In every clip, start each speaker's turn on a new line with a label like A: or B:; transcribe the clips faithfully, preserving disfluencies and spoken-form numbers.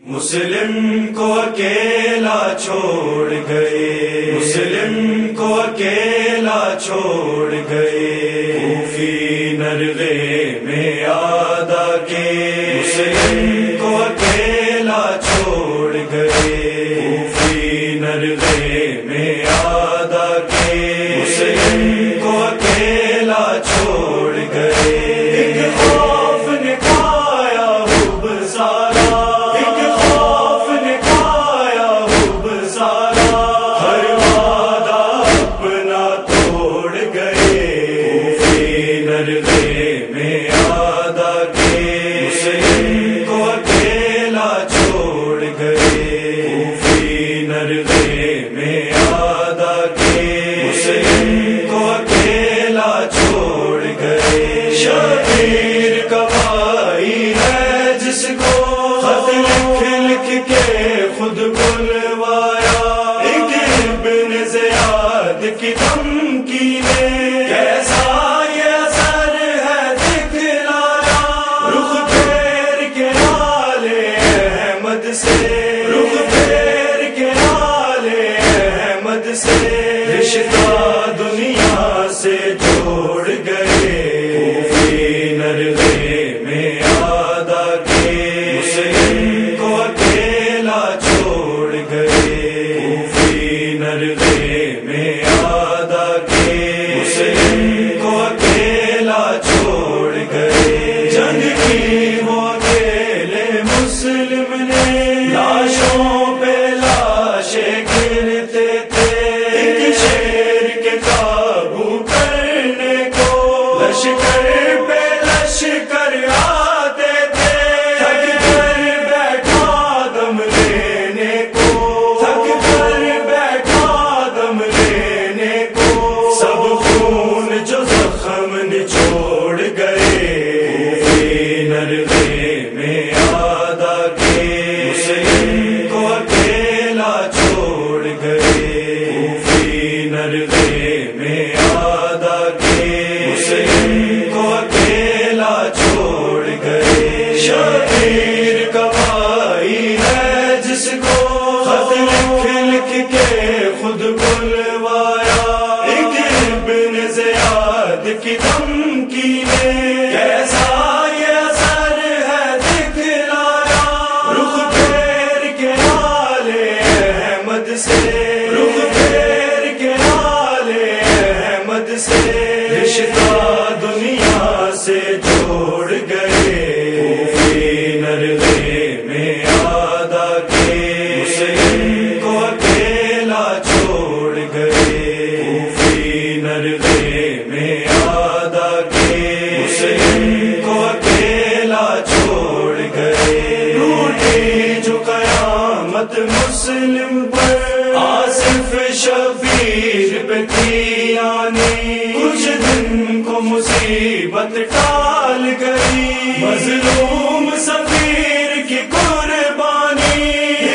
A: مسلم کو اکیلا چھوڑ گئے، مسلم کو اکیلا چھوڑ گئے، کوفی نرغے میں آدا کے مسلم کو اکیلا چھوڑ گئے، کوفی نرغے میں آدا کے مسلم کو اکیلا چھوڑ گئے۔ ایک خوف نے کھایا حب سارا، ایک خوف نے کھایا حب سارا، ہر وعدہ اپنا توڑ گئے، کوفی نرغے میں آدا کے مسلم کو اکیلا چھوڑ گئے، کوفی نرغے میں آدا کے مسلم کو اکیلا چھوڑ گئے۔ شبیر کا بھائی ہے جس کو خط لکھ لکھ کے خود بلوایا، ایک ابن زیاد کی دھمکی نے کیسا یہ اثر ہے دکھلایا، رخ پھیر کے آلے احمد سے، رخ پھیر کے آلے احمد سے رشتہ دنیا سے جوڑ گئے، کوفی نرغے میں آدا کے مسلم کو اکیلا چھوڑ گئے، کوفی نرغے میں آدا کے مسلم کو اکیلا چھوڑ گئے۔ جنگ کی وہ اکیلے مسلم نے لاشوں پہ لاشیں گرتے تھے، ایک شیر کے قابو کرنے کو لشکر پہ لشکر آتے تھے، تھک کر بیٹھا دم لینے کو، تھک کر بیٹھا دم لینے کو، سب خون جو زخم نچوڑ گئے، کوفی نرغے میں آدا کے مسلم کو اکیلا چھوڑ گئے، کوفی نرغے میں آدا کے مسلم کو اکیلا چھوڑ گئے۔ شبیر کا بھائی ہے جس کو خط لکھ لکھ کے خود بلوایا، ایک ابن زیاد کی دھمکی نے کیسا یہ اثر ہے دکھلایا، رخ پھیر کے آلے احمد سے، رخ پھیر کے آلے احمد سے رشتہ دنیا سے جوڑ گئے، کوفی نرغے میں آدا کے مسلم کو اکیلا چھوڑ گئے، کوفی نرغے میں آدا کے مسلم کو اکیلا چھوڑ گئے۔ ٹوٹی جو قیامت مسلم پر آصف شبیر پہ تھی آنی، کچھ دن کو مصیبت ٹال گئی، مظلوم سفیر کی قربانی،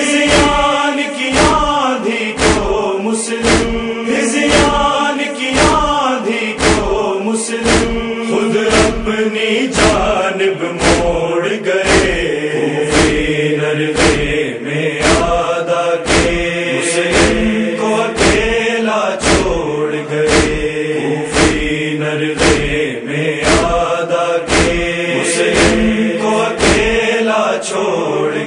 A: ہذیان کی آندھی کو مسلم، ہذیان کی آندھی کو مسلم خود اپنی جانب موڑ گئے، کوفی نرغے میں آدا کے مسلم کو اکیلا چھوڑ گئے، کوفی نرغے میں آدا کے مسلم کو اکیلا چھوڑ